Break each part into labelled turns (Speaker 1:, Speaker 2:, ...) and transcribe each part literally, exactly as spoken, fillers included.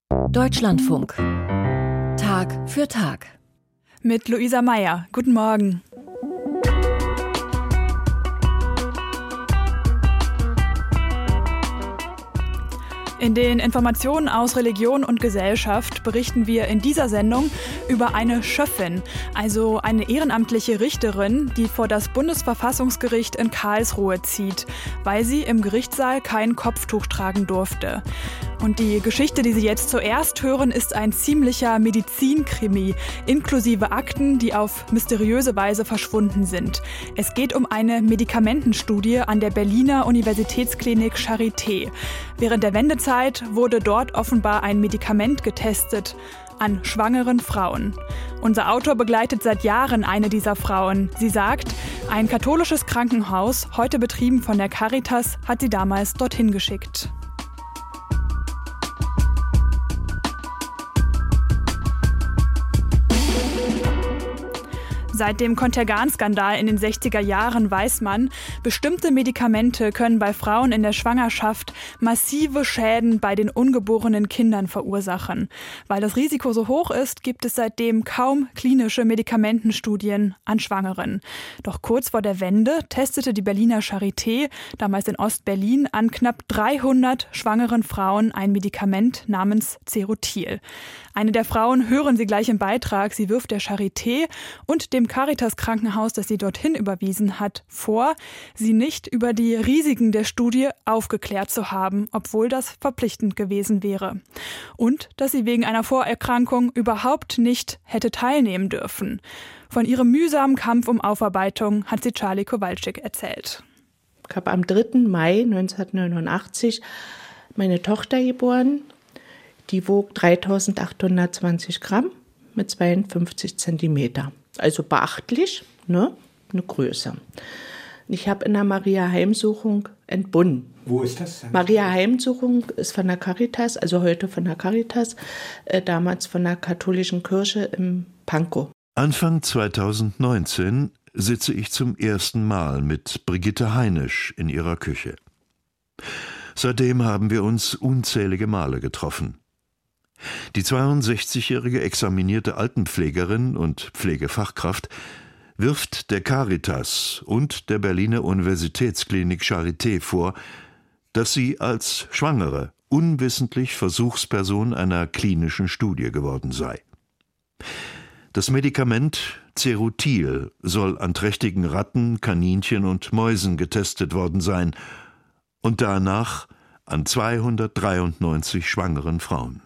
Speaker 1: Deutschlandfunk. Tag für Tag.
Speaker 2: Mit Luisa Meyer. Guten Morgen. In den Informationen aus Religion und Gesellschaft berichten wir in dieser Sendung über eine Schöffin, also eine ehrenamtliche Richterin, die vor das Bundesverfassungsgericht in Karlsruhe zieht, weil sie im Gerichtssaal kein Kopftuch tragen durfte. Und die Geschichte, die Sie jetzt zuerst hören, ist ein ziemlicher Medizinkrimi, inklusive Akten, die auf mysteriöse Weise verschwunden sind. Es geht um eine Medikamentenstudie an der Berliner Universitätsklinik Charité. Während der Wendezeit wurde dort offenbar ein Medikament getestet an schwangeren Frauen. Unser Autor begleitet seit Jahren eine dieser Frauen. Sie sagt, ein katholisches Krankenhaus, heute betrieben von der Caritas, hat sie damals dorthin geschickt. Seit dem Contergan-Skandal in den sechziger Jahren weiß man, bestimmte Medikamente können bei Frauen in der Schwangerschaft massive Schäden bei den ungeborenen Kindern verursachen. Weil das Risiko so hoch ist, gibt es seitdem kaum klinische Medikamentenstudien an Schwangeren. Doch kurz vor der Wende testete die Berliner Charité, damals in Ostberlin, an knapp dreihundert schwangeren Frauen ein Medikament namens Zerotil. Eine der Frauen hören Sie gleich im Beitrag. Sie wirft der Charité und dem Caritas-Krankenhaus, das sie dorthin überwiesen hat, vor, sie nicht über die Risiken der Studie aufgeklärt zu haben, obwohl das verpflichtend gewesen wäre. Und dass sie wegen einer Vorerkrankung überhaupt nicht hätte teilnehmen dürfen. Von ihrem mühsamen Kampf um Aufarbeitung hat sie Charlie Kowalczyk erzählt.
Speaker 3: Ich habe am dritten Mai neunzehnhundertneunundachtzig meine Tochter geboren. Die wog dreitausendachthundertzwanzig Gramm mit zweiundfünfzig Zentimeter. Also beachtlich, ne? Eine Größe. Ich habe in der Maria-Heimsuchung entbunden.
Speaker 4: Wo ist das?
Speaker 3: Maria-Heimsuchung ist von der Caritas, also heute von der Caritas, äh, damals von der katholischen Kirche im Pankow.
Speaker 5: Anfang zweitausendneunzehn sitze ich zum ersten Mal mit Brigitte Heinisch in ihrer Küche. Seitdem haben wir uns unzählige Male getroffen. Die zweiundsechzigjährige examinierte Altenpflegerin und Pflegefachkraft wirft der Caritas und der Berliner Universitätsklinik Charité vor, dass sie als Schwangere unwissentlich Versuchsperson einer klinischen Studie geworden sei. Das Medikament Zerotil soll an trächtigen Ratten, Kaninchen und Mäusen getestet worden sein und danach an zweihundertdreiundneunzig schwangeren Frauen.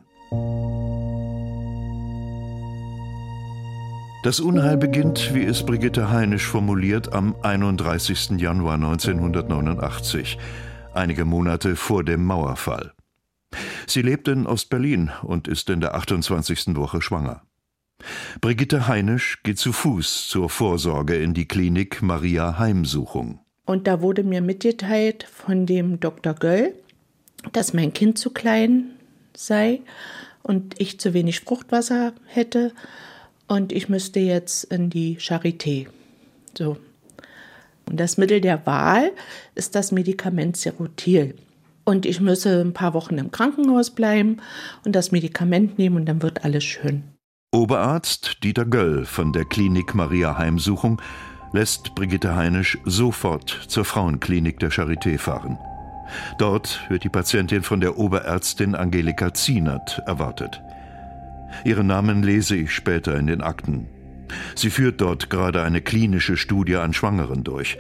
Speaker 5: Das Unheil beginnt, wie es Brigitte Heinisch formuliert, am einunddreißigsten Januar neunzehnhundertneunundachtzig, einige Monate vor dem Mauerfall. Sie lebt in Ostberlin und ist in der achtundzwanzigsten Woche schwanger. Brigitte Heinisch geht zu Fuß zur Vorsorge in die Klinik Maria Heimsuchung.
Speaker 3: Und da wurde mir mitgeteilt von dem Doktor Göll, dass mein Kind zu klein sei und ich zu wenig Fruchtwasser hätte und ich müsste jetzt in die Charité. So. Und das Mittel der Wahl ist das Medikament Zerotil. Und ich müsse ein paar Wochen im Krankenhaus bleiben und das Medikament nehmen und dann wird alles schön.
Speaker 5: Oberarzt Dieter Göll von der Klinik Maria Heimsuchung lässt Brigitte Heinisch sofort zur Frauenklinik der Charité fahren. Dort wird die Patientin von der Oberärztin Angelika Zienert erwartet. Ihren Namen lese ich später in den Akten. Sie führt dort gerade eine klinische Studie an Schwangeren durch.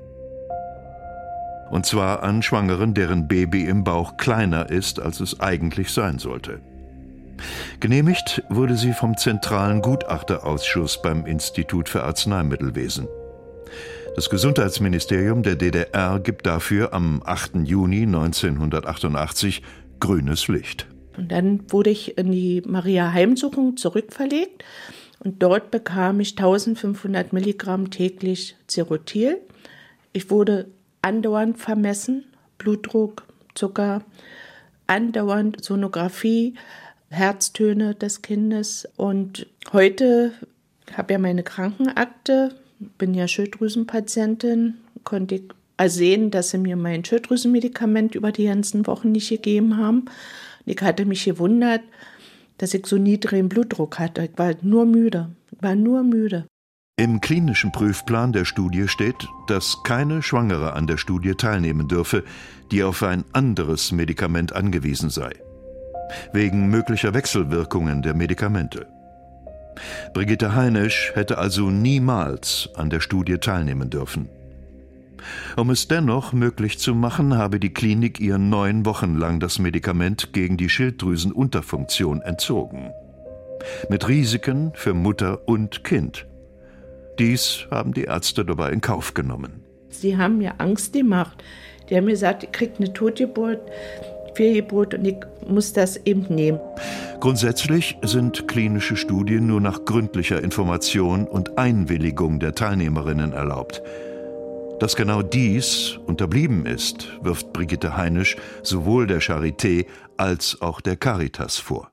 Speaker 5: Und zwar an Schwangeren, deren Baby im Bauch kleiner ist, als es eigentlich sein sollte. Genehmigt wurde sie vom Zentralen Gutachterausschuss beim Institut für Arzneimittelwesen. Das Gesundheitsministerium der D D R gibt dafür am achten Juni neunzehnhundertachtundachtzig grünes Licht.
Speaker 3: Und dann wurde ich in die Maria-Heimsuchung zurückverlegt und dort bekam ich eintausendfünfhundert Milligramm täglich Zerotil. Ich wurde andauernd vermessen, Blutdruck, Zucker, andauernd Sonographie, Herztöne des Kindes. Und heute habe ich ja meine Krankenakte, bin ja Schilddrüsenpatientin, konnte ich sehen, dass sie mir mein Schilddrüsenmedikament über die ganzen Wochen nicht gegeben haben. Ich hatte mich gewundert, dass ich so niedrigen Blutdruck hatte. Ich war nur müde, ich war nur müde.
Speaker 5: Im klinischen Prüfplan der Studie steht, dass keine Schwangere an der Studie teilnehmen dürfe, die auf ein anderes Medikament angewiesen sei. Wegen möglicher Wechselwirkungen der Medikamente. Brigitte Heinisch hätte also niemals an der Studie teilnehmen dürfen. Um es dennoch möglich zu machen, habe die Klinik ihr neun Wochen lang das Medikament gegen die Schilddrüsenunterfunktion entzogen. Mit Risiken für Mutter und Kind. Dies haben die Ärzte dabei in Kauf genommen.
Speaker 3: Sie haben mir Angst gemacht. Die haben mir gesagt, ich kriege eine Totgeburt, Fehlgeburt und ich muss das eben nehmen.
Speaker 5: Grundsätzlich sind klinische Studien nur nach gründlicher Information und Einwilligung der Teilnehmerinnen erlaubt. Dass genau dies unterblieben ist, wirft Brigitte Heinisch sowohl der Charité als auch der Caritas vor.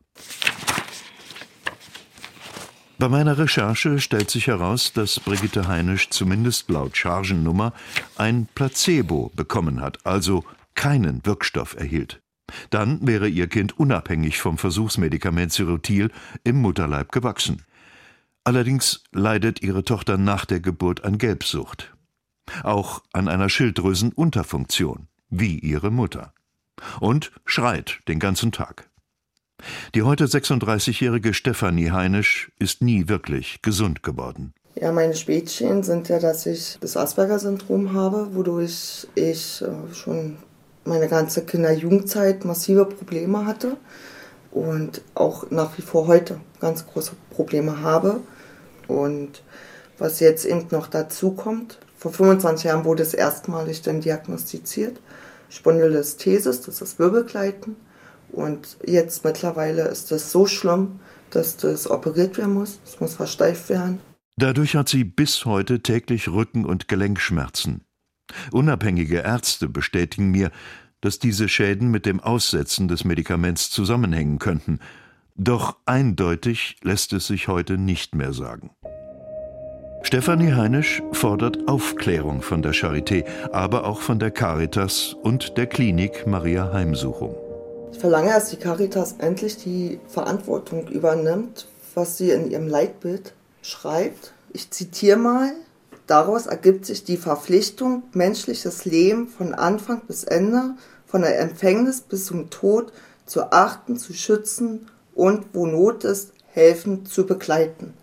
Speaker 5: Bei meiner Recherche stellt sich heraus, dass Brigitte Heinisch zumindest laut Chargennummer ein Placebo bekommen hat, also keinen Wirkstoff erhielt. Dann wäre ihr Kind unabhängig vom Versuchsmedikament Serotil im Mutterleib gewachsen. Allerdings leidet ihre Tochter nach der Geburt an Gelbsucht. Auch an einer Schilddrüsenunterfunktion, wie ihre Mutter. Und schreit den ganzen Tag. Die heute sechsunddreißigjährige Stefanie Heinisch ist nie wirklich gesund geworden.
Speaker 4: Ja, meine Spätchen sind ja, dass ich das Asperger-Syndrom habe, wodurch ich äh, schon meine ganze Kinder-Jugendzeit massive Probleme hatte und auch nach wie vor heute ganz große Probleme habe. Und was jetzt eben noch dazu kommt, vor fünfundzwanzig Jahren wurde es erstmalig dann diagnostiziert, Spondylolisthesis, das ist Wirbelgleiten. Und jetzt mittlerweile ist das so schlimm, dass das operiert werden muss. Es muss versteift werden.
Speaker 5: Dadurch hat sie bis heute täglich Rücken- und Gelenkschmerzen. Unabhängige Ärzte bestätigen mir, dass diese Schäden mit dem Aussetzen des Medikaments zusammenhängen könnten. Doch eindeutig lässt es sich heute nicht mehr sagen. Stefanie Heinisch fordert Aufklärung von der Charité, aber auch von der Caritas und der Klinik Maria Heimsuchung.
Speaker 4: Ich verlange, dass die Caritas endlich die Verantwortung übernimmt, was sie in ihrem Leitbild schreibt. Ich zitiere mal: Daraus ergibt sich die Verpflichtung, menschliches Leben von Anfang bis Ende, von der Empfängnis bis zum Tod zu achten, zu schützen und, wo Not ist, helfen zu begleiten.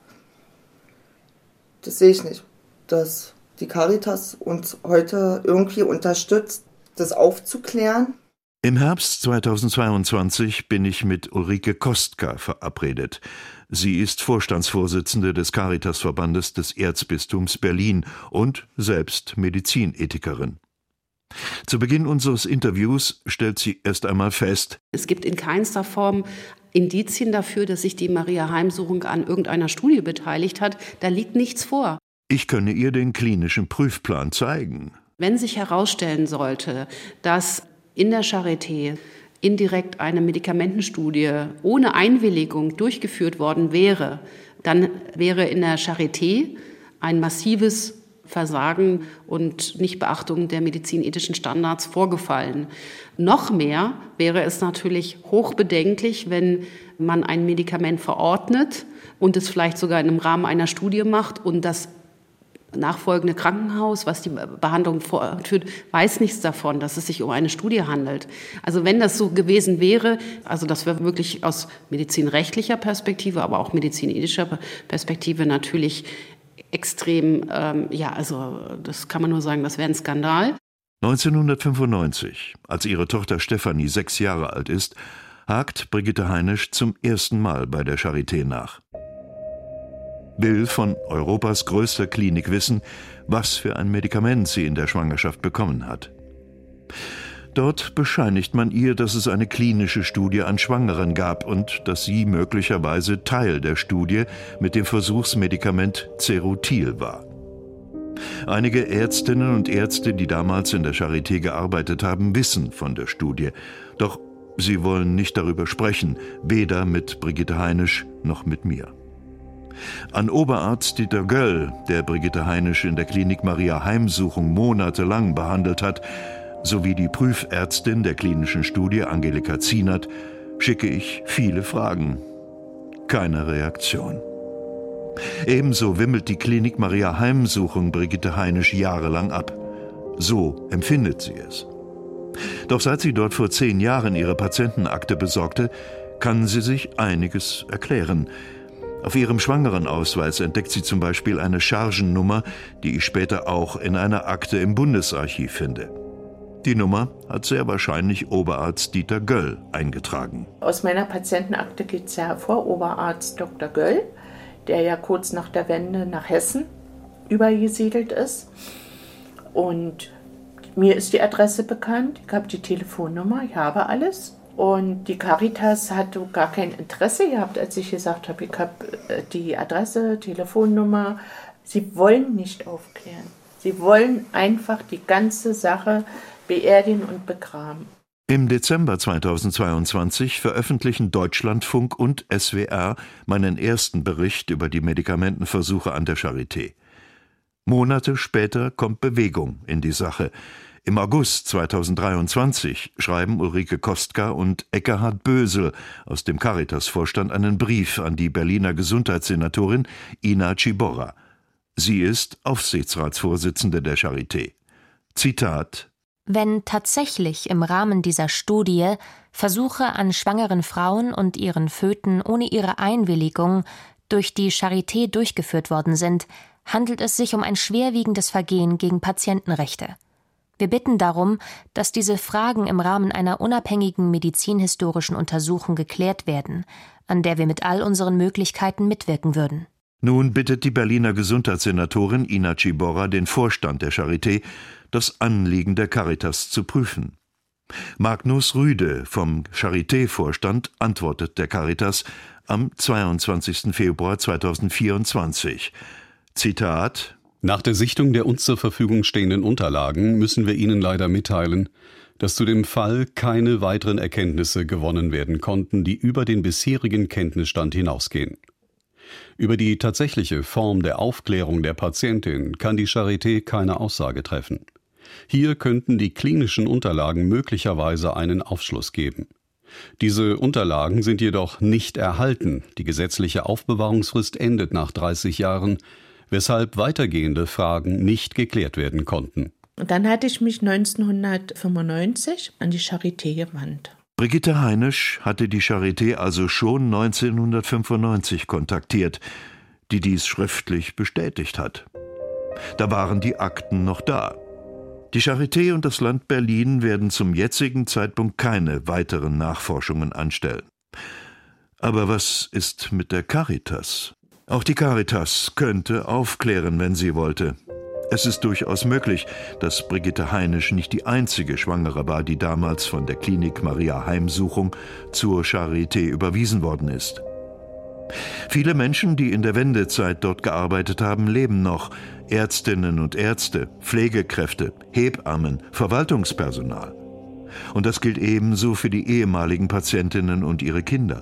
Speaker 4: Das sehe ich nicht, dass die Caritas uns heute irgendwie unterstützt, das aufzuklären.
Speaker 5: Im Herbst zweitausendzweiundzwanzig bin ich mit Ulrike Kostka verabredet. Sie ist Vorstandsvorsitzende des Caritasverbandes des Erzbistums Berlin und selbst Medizinethikerin. Zu Beginn unseres Interviews stellt sie erst einmal fest:
Speaker 6: Es gibt in keinster Form Indizien dafür, dass sich die Maria Heimsuchung an irgendeiner Studie beteiligt hat. Da liegt nichts vor.
Speaker 5: Ich könne ihr den klinischen Prüfplan zeigen.
Speaker 6: Wenn sich herausstellen sollte, dass in der Charité indirekt eine Medikamentenstudie ohne Einwilligung durchgeführt worden wäre, dann wäre in der Charité ein massives Versagen und Nichtbeachtung der medizinethischen Standards vorgefallen. Noch mehr wäre es natürlich hochbedenklich, wenn man ein Medikament verordnet und es vielleicht sogar im Rahmen einer Studie macht und das nachfolgende Krankenhaus, was die Behandlung fortführt, weiß nichts davon, dass es sich um eine Studie handelt. Also wenn das so gewesen wäre, also das wäre wirklich aus medizinrechtlicher Perspektive, aber auch medizinethischer Perspektive natürlich extrem, ähm, ja, also das kann man nur sagen, das wäre ein Skandal.
Speaker 5: neunzehnhundertfünfundneunzig, als ihre Tochter Stefanie sechs Jahre alt ist, hakt Brigitte Heinisch zum ersten Mal bei der Charité nach. Will von Europas größter Klinik wissen, was für ein Medikament sie in der Schwangerschaft bekommen hat. Dort bescheinigt man ihr, dass es eine klinische Studie an Schwangeren gab und dass sie möglicherweise Teil der Studie mit dem Versuchsmedikament Serotil war. Einige Ärztinnen und Ärzte, die damals in der Charité gearbeitet haben, wissen von der Studie. Doch sie wollen nicht darüber sprechen, weder mit Brigitte Heinisch noch mit mir. An Oberarzt Dieter Göll, der Brigitte Heinisch in der Klinik Maria Heimsuchung monatelang behandelt hat, sowie die Prüfärztin der klinischen Studie Angelika Zienert, schicke ich viele Fragen. keine Reaktion. Ebenso wimmelt die Klinik Maria Heimsuchung Brigitte Heinisch jahrelang ab. So empfindet sie es. Doch seit sie dort vor zehn Jahren ihre Patientenakte besorgte, kann sie sich einiges erklären. Auf ihrem Schwangerenausweis entdeckt sie zum Beispiel eine Chargennummer, die ich später auch in einer Akte im Bundesarchiv finde. Die Nummer hat sehr wahrscheinlich Oberarzt Dieter Göll eingetragen.
Speaker 3: Aus meiner Patientenakte geht es ja hervor, Oberarzt Doktor Göll, der ja kurz nach der Wende nach Hessen übergesiedelt ist. Und mir ist die Adresse bekannt, ich habe die Telefonnummer, ich habe alles. Und die Caritas hat gar kein Interesse gehabt, als ich gesagt habe, ich habe die Adresse, Telefonnummer. Sie wollen nicht aufklären. Sie wollen einfach die ganze Sache beerdigen und begraben.
Speaker 5: Im Dezember zweitausendzweiundzwanzig veröffentlichen Deutschlandfunk und S W R meinen ersten Bericht über die Medikamentenversuche an der Charité. Monate später kommt Bewegung in die Sache. Im August zweitausenddreiundzwanzig schreiben Ulrike Kostka und Ekkehard Bösel aus dem Caritas-Vorstand einen Brief an die Berliner Gesundheitssenatorin Ina Ciborra. Sie ist Aufsichtsratsvorsitzende der Charité. Zitat:
Speaker 7: Wenn tatsächlich im Rahmen dieser Studie Versuche an schwangeren Frauen und ihren Föten ohne ihre Einwilligung durch die Charité durchgeführt worden sind, handelt es sich um ein schwerwiegendes Vergehen gegen Patientenrechte. Wir bitten darum, dass diese Fragen im Rahmen einer unabhängigen medizinhistorischen Untersuchung geklärt werden, an der wir mit all unseren Möglichkeiten mitwirken würden.
Speaker 5: Nun bittet die Berliner Gesundheitssenatorin Ina Ciborra den Vorstand der Charité, das Anliegen der Caritas zu prüfen. Magnus Rüde vom Charité-Vorstand antwortet der Caritas am zweiundzwanzigsten Februar zweitausendvierundzwanzig. Zitat:
Speaker 8: Nach der Sichtung der uns zur Verfügung stehenden Unterlagen müssen wir Ihnen leider mitteilen, dass zu dem Fall keine weiteren Erkenntnisse gewonnen werden konnten, die über den bisherigen Kenntnisstand hinausgehen. Über die tatsächliche Form der Aufklärung der Patientin kann die Charité keine Aussage treffen. Hier könnten die klinischen Unterlagen möglicherweise einen Aufschluss geben. Diese Unterlagen sind jedoch nicht erhalten. Die gesetzliche Aufbewahrungsfrist endet nach dreißig Jahren, weshalb weitergehende Fragen nicht geklärt werden konnten.
Speaker 3: Und dann hatte ich mich neunzehnhundertfünfundneunzig an die Charité gewandt.
Speaker 5: Brigitte Heinisch hatte die Charité also schon neunzehnhundertfünfundneunzig kontaktiert, die dies schriftlich bestätigt hat. Da waren die Akten noch da. Die Charité und das Land Berlin werden zum jetzigen Zeitpunkt keine weiteren Nachforschungen anstellen. Aber was ist mit der Caritas? Auch die Caritas könnte aufklären, wenn sie wollte. Es ist durchaus möglich, dass Brigitte Heinisch nicht die einzige Schwangere war, die damals von der Klinik Maria Heimsuchung zur Charité überwiesen worden ist. Viele Menschen, die in der Wendezeit dort gearbeitet haben, leben noch. Ärztinnen und Ärzte, Pflegekräfte, Hebammen, Verwaltungspersonal. Und das gilt ebenso für die ehemaligen Patientinnen und ihre Kinder.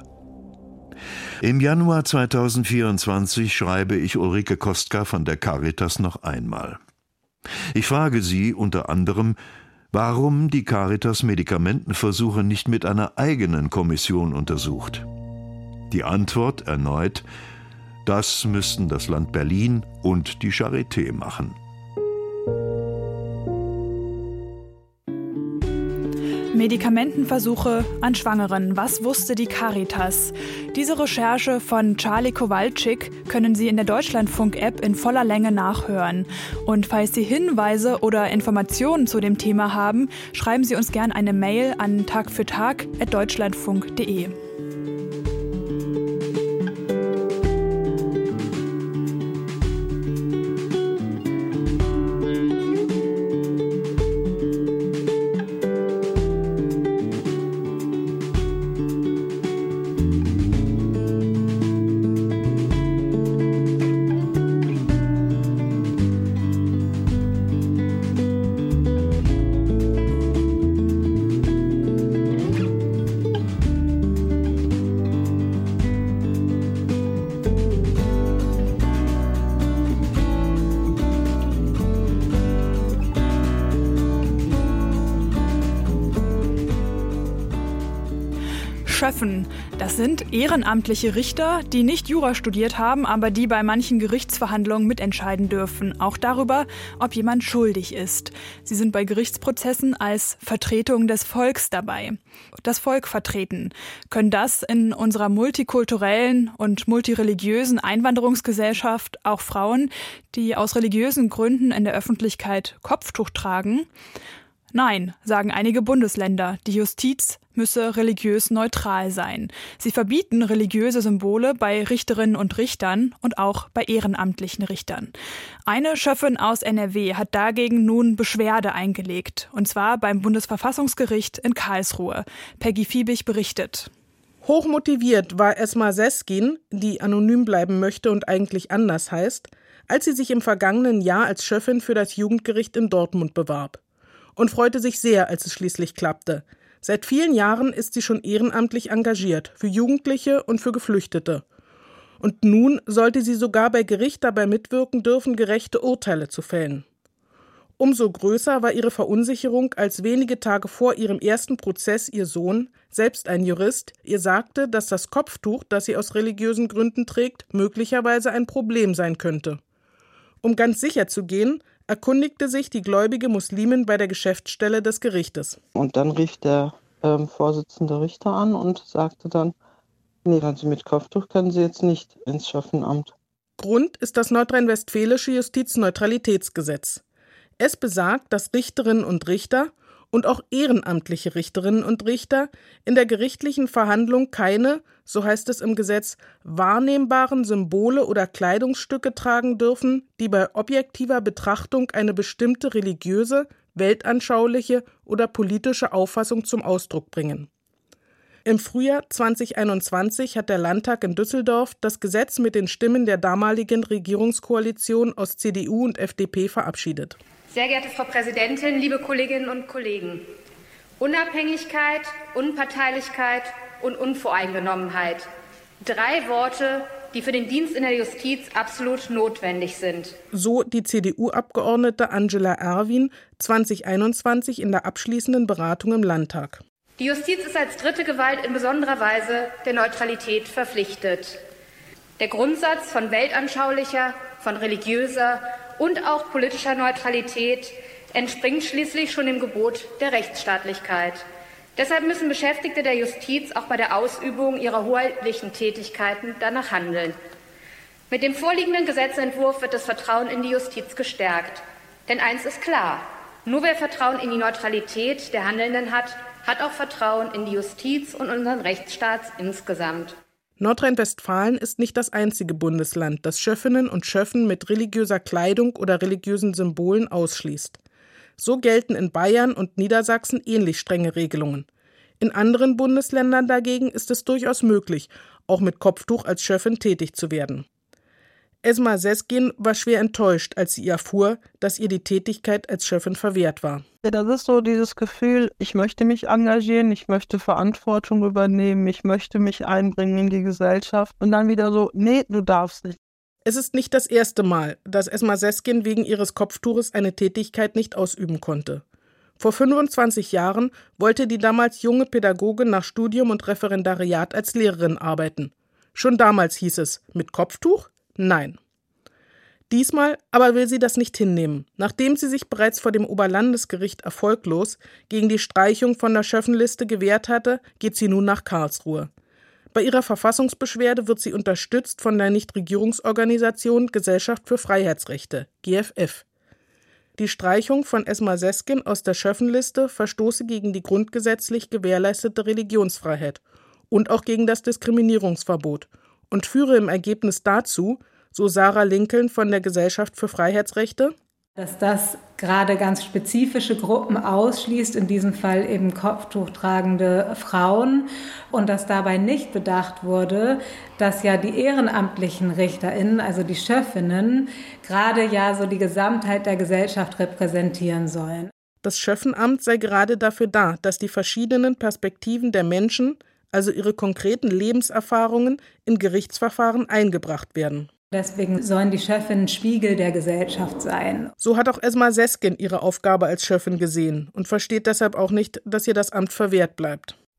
Speaker 5: Im Januar zweitausendvierundzwanzig schreibe ich Ulrike Kostka von der Caritas noch einmal. Ich frage sie unter anderem, warum die Caritas Medikamentenversuche nicht mit einer eigenen Kommission untersucht. Die Antwort erneut: Das müssten das Land Berlin und die Charité machen.
Speaker 2: Medikamentenversuche an Schwangeren. Was wusste die Caritas? Diese Recherche von Charlie Kowalczyk können Sie in der Deutschlandfunk-App in voller Länge nachhören. Und falls Sie Hinweise oder Informationen zu dem Thema haben, schreiben Sie uns gern eine Mail an tagfürtag at deutschlandfunk punkt de. Schöffen, das sind ehrenamtliche Richter, die nicht Jura studiert haben, aber die bei manchen Gerichtsverhandlungen mitentscheiden dürfen, auch darüber, ob jemand schuldig ist. Sie sind bei Gerichtsprozessen als Vertretung des Volks dabei. Das Volk vertreten. Können das in unserer multikulturellen und multireligiösen Einwanderungsgesellschaft auch Frauen, die aus religiösen Gründen in der Öffentlichkeit Kopftuch tragen? Nein, sagen einige Bundesländer. Die Justiz müsse religiös neutral sein. Sie verbieten religiöse Symbole bei Richterinnen und Richtern und auch bei ehrenamtlichen Richtern. Eine Schöffin aus N R W hat dagegen nun Beschwerde eingelegt, und zwar beim Bundesverfassungsgericht in Karlsruhe. Peggy Fiebig berichtet.
Speaker 9: Hochmotiviert war Esma Seskin, die anonym bleiben möchte und eigentlich anders heißt, als sie sich im vergangenen Jahr als Schöffin für das Jugendgericht in Dortmund bewarb. Und freute sich sehr, als es schließlich klappte. Seit vielen Jahren ist sie schon ehrenamtlich engagiert, für Jugendliche und für Geflüchtete. Und nun sollte sie sogar bei Gericht dabei mitwirken dürfen, gerechte Urteile zu fällen. Umso größer war ihre Verunsicherung, als wenige Tage vor ihrem ersten Prozess ihr Sohn, selbst ein Jurist, ihr sagte, dass das Kopftuch, das sie aus religiösen Gründen trägt, möglicherweise ein Problem sein könnte. Um ganz sicher zu gehen, erkundigte sich die gläubige Muslimin bei der Geschäftsstelle des Gerichtes.
Speaker 10: Und dann rief der ähm, Vorsitzende Richter an und sagte dann, nee, also mit Kopftuch können Sie jetzt nicht ins Schöffenamt.
Speaker 9: Grund ist das nordrhein-westfälische Justizneutralitätsgesetz. Es besagt, dass Richterinnen und Richter und auch ehrenamtliche Richterinnen und Richter in der gerichtlichen Verhandlung keine, so heißt es im Gesetz, wahrnehmbaren Symbole oder Kleidungsstücke tragen dürfen, die bei objektiver Betrachtung eine bestimmte religiöse, weltanschauliche oder politische Auffassung zum Ausdruck bringen. Im Frühjahr zwanzig einundzwanzig hat der Landtag in Düsseldorf das Gesetz mit den Stimmen der damaligen Regierungskoalition aus C D U und F D P verabschiedet.
Speaker 11: Sehr geehrte Frau Präsidentin, liebe Kolleginnen und Kollegen! Unabhängigkeit, Unparteilichkeit und Unvoreingenommenheit. Drei Worte, die für den Dienst in der Justiz absolut notwendig sind.
Speaker 9: So die C D U-Abgeordnete Angela Erwin zwanzig einundzwanzig in der abschließenden Beratung im Landtag.
Speaker 11: Die Justiz ist als dritte Gewalt in besonderer Weise der Neutralität verpflichtet. Der Grundsatz von weltanschaulicher, von religiöser und auch politischer Neutralität entspringt schließlich schon dem Gebot der Rechtsstaatlichkeit. Deshalb müssen Beschäftigte der Justiz auch bei der Ausübung ihrer hoheitlichen Tätigkeiten danach handeln. Mit dem vorliegenden Gesetzentwurf wird das Vertrauen in die Justiz gestärkt. Denn eins ist klar: Nur wer Vertrauen in die Neutralität der Handelnden hat, hat auch Vertrauen in die Justiz und unseren Rechtsstaat insgesamt.
Speaker 9: Nordrhein-Westfalen ist nicht das einzige Bundesland, das Schöffinnen und Schöffen mit religiöser Kleidung oder religiösen Symbolen ausschließt. So gelten in Bayern und Niedersachsen ähnlich strenge Regelungen. In anderen Bundesländern dagegen ist es durchaus möglich, auch mit Kopftuch als Schöffin tätig zu werden. Esma Seskin war schwer enttäuscht, als sie erfuhr, dass ihr die Tätigkeit als Schöffin verwehrt war.
Speaker 10: Das ist so dieses Gefühl, ich möchte mich engagieren, ich möchte Verantwortung übernehmen, ich möchte mich einbringen in die Gesellschaft und dann wieder so, nee, du darfst nicht.
Speaker 9: Es ist nicht das erste Mal, dass Esma Seskin wegen ihres Kopftuches eine Tätigkeit nicht ausüben konnte. Vor fünfundzwanzig Jahren wollte die damals junge Pädagogin nach Studium und Referendariat als Lehrerin arbeiten. Schon damals hieß es, mit Kopftuch? Nein. Diesmal aber will sie das nicht hinnehmen. Nachdem sie sich bereits vor dem Oberlandesgericht erfolglos gegen die Streichung von der Schöffenliste gewehrt hatte, geht sie nun nach Karlsruhe. Bei ihrer Verfassungsbeschwerde wird sie unterstützt von der Nichtregierungsorganisation Gesellschaft für Freiheitsrechte, G F F. Die Streichung von Esma Seskin aus der Schöffenliste verstoße gegen die grundgesetzlich gewährleistete Religionsfreiheit und auch gegen das Diskriminierungsverbot und führe im Ergebnis dazu, so Sarah Lincoln von der Gesellschaft für Freiheitsrechte,
Speaker 12: dass das gerade ganz spezifische Gruppen ausschließt, in diesem Fall eben Kopftuch tragende Frauen, und dass dabei nicht bedacht wurde, dass ja die ehrenamtlichen RichterInnen, also die Schöffinnen, gerade ja so die Gesamtheit der Gesellschaft repräsentieren sollen.
Speaker 9: Das Schöffenamt sei gerade dafür da, dass die verschiedenen Perspektiven der Menschen, also ihre konkreten Lebenserfahrungen, in Gerichtsverfahren eingebracht werden.
Speaker 12: Deswegen sollen die Schöffinnen Spiegel der Gesellschaft sein.
Speaker 9: So hat auch Esma Seskin ihre Aufgabe als Schöffin gesehen und versteht deshalb auch nicht, dass ihr das Amt verwehrt bleibt.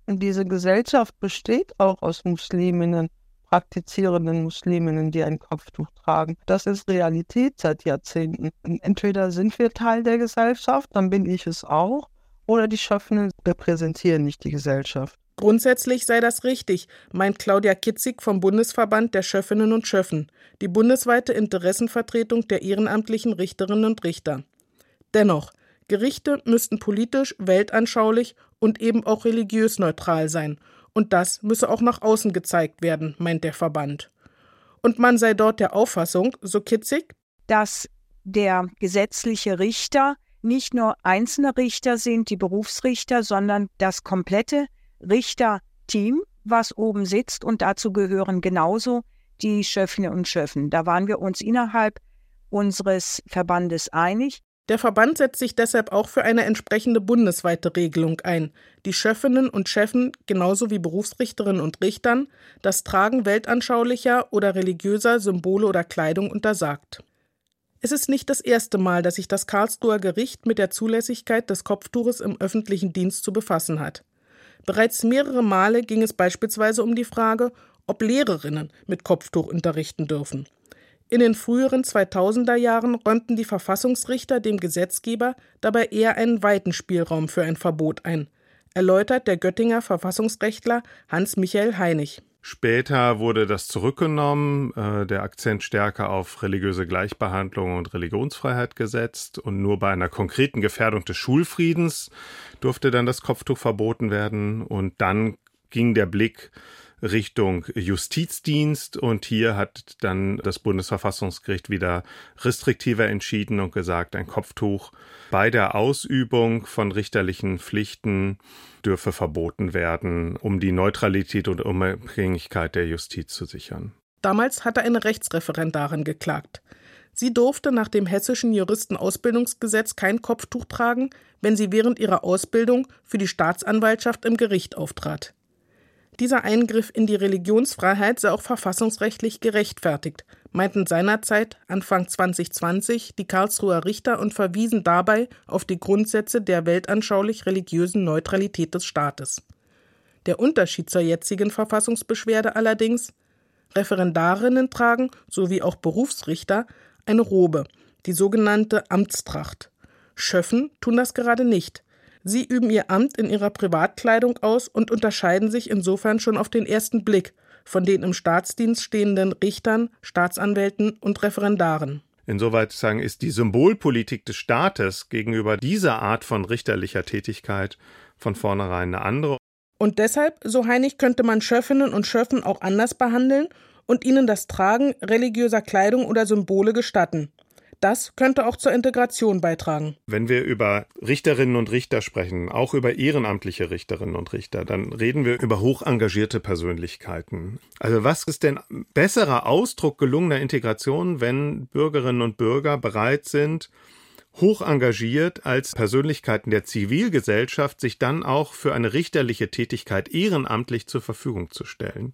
Speaker 10: Und diese Gesellschaft besteht auch aus Musliminnen, praktizierenden Musliminnen, die ein Kopftuch tragen. Das ist Realität seit Jahrzehnten. Entweder sind wir Teil der Gesellschaft, dann bin ich es auch, oder die Schöffenen repräsentieren nicht die Gesellschaft.
Speaker 9: Grundsätzlich sei das richtig, meint Claudia Kitzig vom Bundesverband der Schöffinnen und Schöffen, die bundesweite Interessenvertretung der ehrenamtlichen Richterinnen und Richter. Dennoch, Gerichte müssten politisch, weltanschaulich und eben auch religiös neutral sein. Und das müsse auch nach außen gezeigt werden, meint der Verband. Und man sei dort der Auffassung, so Kitzig,
Speaker 13: dass der gesetzliche Richter nicht nur einzelne Richter sind, die Berufsrichter, sondern das komplette Richterteam, was oben sitzt, und dazu gehören genauso die Schöffinnen und Schöffen. Da waren wir uns innerhalb unseres Verbandes einig.
Speaker 9: Der Verband setzt sich deshalb auch für eine entsprechende bundesweite Regelung ein, die Schöffinnen und Schöffen genauso wie Berufsrichterinnen und Richtern das Tragen weltanschaulicher oder religiöser Symbole oder Kleidung untersagt. Es ist nicht das erste Mal, dass sich das Karlsruher Gericht mit der Zulässigkeit des Kopftuches im öffentlichen Dienst zu befassen hat. Bereits mehrere Male ging es beispielsweise um die Frage, ob Lehrerinnen mit Kopftuch unterrichten dürfen. In den früheren zweitausender Jahren räumten die Verfassungsrichter dem Gesetzgeber dabei eher einen weiten Spielraum für ein Verbot ein, erläutert der Göttinger Verfassungsrechtler Hans-Michael Heinig.
Speaker 14: Später wurde das zurückgenommen, äh, der Akzent stärker auf religiöse Gleichbehandlung und Religionsfreiheit gesetzt, und nur bei einer konkreten Gefährdung des Schulfriedens durfte dann das Kopftuch verboten werden, und dann ging der Blick Richtung Justizdienst, und hier hat dann das Bundesverfassungsgericht wieder restriktiver entschieden und gesagt, ein Kopftuch bei der Ausübung von richterlichen Pflichten dürfe verboten werden, um die Neutralität und Unabhängigkeit der Justiz zu sichern.
Speaker 9: Damals hatte eine Rechtsreferendarin geklagt. Sie durfte nach dem hessischen Juristenausbildungsgesetz kein Kopftuch tragen, wenn sie während ihrer Ausbildung für die Staatsanwaltschaft im Gericht auftrat. Dieser Eingriff in die Religionsfreiheit sei auch verfassungsrechtlich gerechtfertigt, meinten seinerzeit Anfang zwanzig zwanzig die Karlsruher Richter und verwiesen dabei auf die Grundsätze der weltanschaulich-religiösen Neutralität des Staates. Der Unterschied zur jetzigen Verfassungsbeschwerde allerdings: Referendarinnen tragen, sowie auch Berufsrichter, eine Robe, die sogenannte Amtstracht. Schöffen tun das gerade nicht. Sie üben ihr Amt in ihrer Privatkleidung aus und unterscheiden sich insofern schon auf den ersten Blick von den im Staatsdienst stehenden Richtern, Staatsanwälten und Referendaren.
Speaker 14: Insoweit sagen, ist die Symbolpolitik des Staates gegenüber dieser Art von richterlicher Tätigkeit von vornherein eine andere.
Speaker 9: Und deshalb, so Heinig, könnte man Schöffinnen und Schöffen auch anders behandeln und ihnen das Tragen religiöser Kleidung oder Symbole gestatten. Das könnte auch zur Integration beitragen.
Speaker 14: Wenn wir über Richterinnen und Richter sprechen, auch über ehrenamtliche Richterinnen und Richter, dann reden wir über hoch engagierte Persönlichkeiten. Also was ist denn besserer Ausdruck gelungener Integration, wenn Bürgerinnen und Bürger bereit sind, hoch engagiert als Persönlichkeiten der Zivilgesellschaft, sich dann auch für eine richterliche Tätigkeit ehrenamtlich zur Verfügung zu stellen?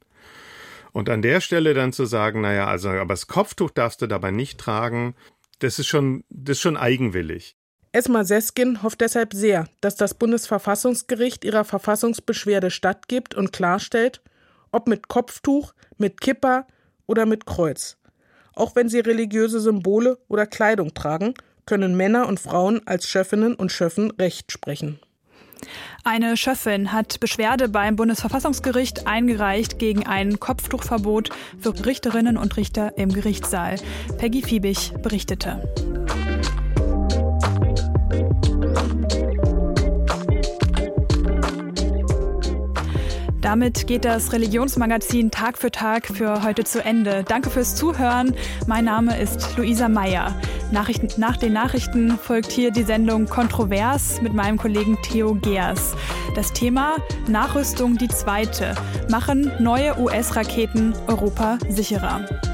Speaker 14: Und an der Stelle dann zu sagen, naja, also aber das Kopftuch darfst du dabei nicht tragen, Das ist schon, das ist schon eigenwillig.
Speaker 9: Esma Seskin hofft deshalb sehr, dass das Bundesverfassungsgericht ihrer Verfassungsbeschwerde stattgibt und klarstellt, ob mit Kopftuch, mit Kippa oder mit Kreuz. Auch wenn sie religiöse Symbole oder Kleidung tragen, können Männer und Frauen als Schöffinnen und Schöffen Recht sprechen.
Speaker 2: Eine Schöffin hat Beschwerde beim Bundesverfassungsgericht eingereicht gegen ein Kopftuchverbot für Richterinnen und Richter im Gerichtssaal. Peggy Fiebig berichtete. Damit geht das Religionsmagazin Tag für Tag für heute zu Ende. Danke fürs Zuhören. Mein Name ist Luisa Meyer. Nachrichten, nach den Nachrichten folgt hier die Sendung Kontrovers mit meinem Kollegen Theo Geers. Das Thema: Nachrüstung die zweite. Machen neue U S-Raketen Europa sicherer.